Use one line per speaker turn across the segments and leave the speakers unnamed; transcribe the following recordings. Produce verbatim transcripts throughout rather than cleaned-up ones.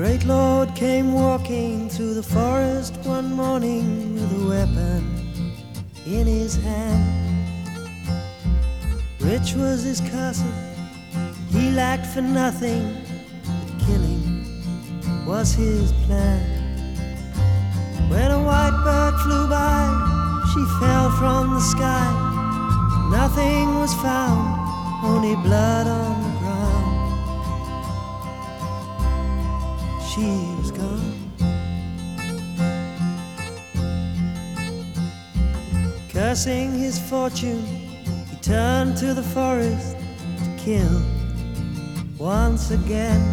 great lord came walking through the forest one morning with a weapon in his hand. Rich was his castle, he lacked for nothing, but killing was his plan. When a white bird flew by, she fell from the sky. Nothing was found, only blood on the ground. She was gone. Cursing his fortune, he turned to the forest to kill once again.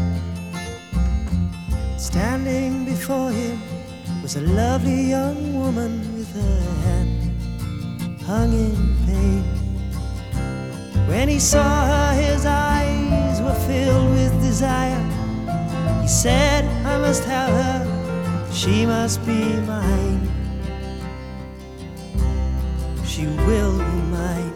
Standing before him was a lovely young woman with her hand hung in pain. When he saw her, his eyes were filled with desire. He said, I must have her, she must be mine. She will be mine.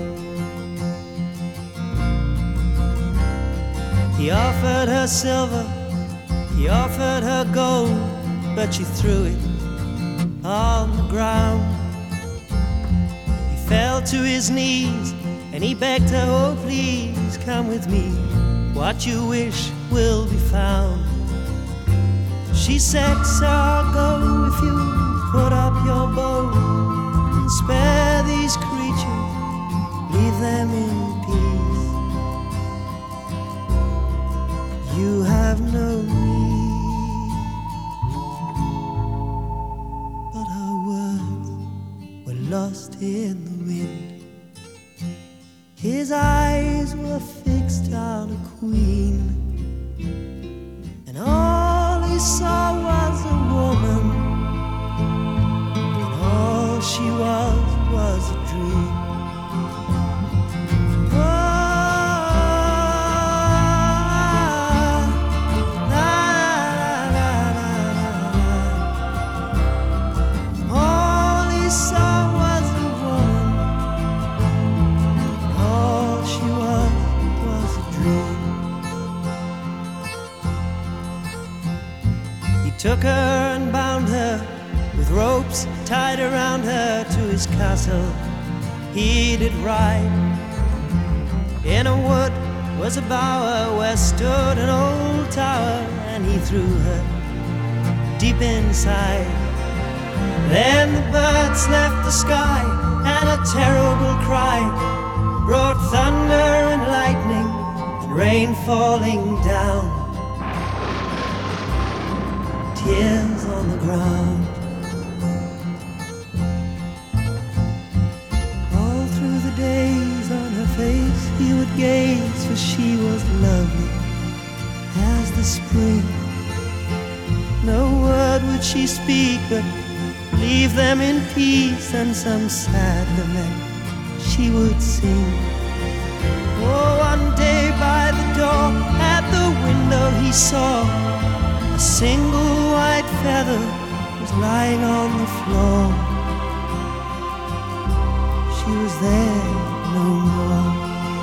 He offered her silver, he offered her gold, but she threw it on the ground. He fell to his knees and he begged her, oh please come with me, what you wish will be found. She said, sir, I'll go if you put up your bow and spare these creatures, leave them in peace. You have no need. But her words were lost in the wind. His eyes were fixed on a queen, and all he saw was a woman, and all she was was a dream. Oh, la, la, la, la, la. All he saw was a woman, all she was was a dream. He took her and bound her with ropes tied around her to his castle. He did ride. In a wood was a bower where stood an old tower, and he threw her deep inside. Then the birds left the sky, and a terrible cry brought thunder and lightning and rain falling down, tears on the ground. All through the days on her face he would gaze, for she was lovely as the spring. No word would she speak, but leave them in peace, and some sad lament she would sing. Oh, one day by the door at the window he saw a single white feather was lying on the floor. She was there no more.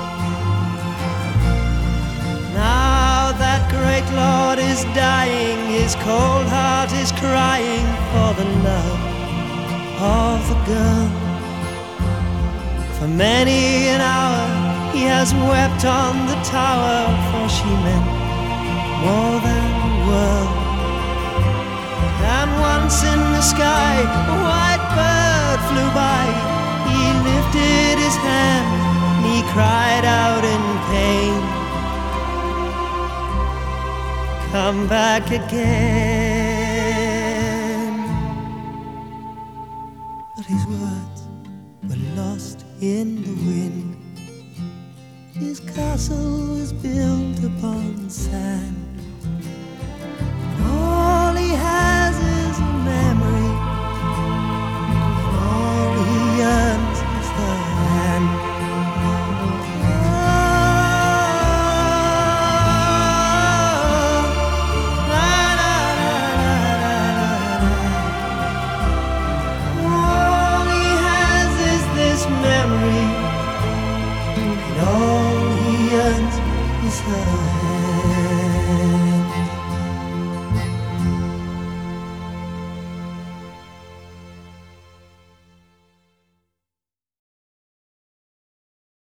Now that great lord is dying, his cold heart is crying for the love of the girl. For many an hour he has wept on the tower, for she meant more than the world. And once in the sky a white bird flew by. He lifted his hand and he cried out in pain, come back again. But his words were lost in the wind. His castle was built upon sand.